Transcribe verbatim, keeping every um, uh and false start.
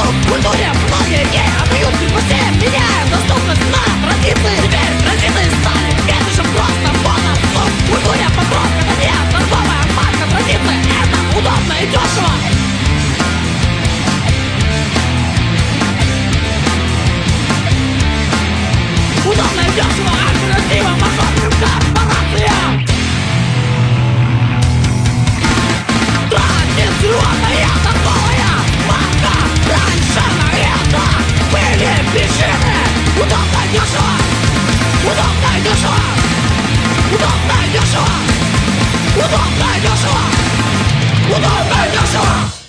В культуре многие геи отдают предпочтение, меняя доступность на традиции. Теперь традиции стали меньше, чем просто фото. В культуре подростка это не торговая марка. Традиции — это удобно и дешево. Удобно и дешево, альтернатива мажорным корпорациям. Традиционная торговая марка. Раньше на это были причины. Удобно и дешево. Удобно и дешево. Удобно и дешево. Удобно и дешево. Удобно и дешево.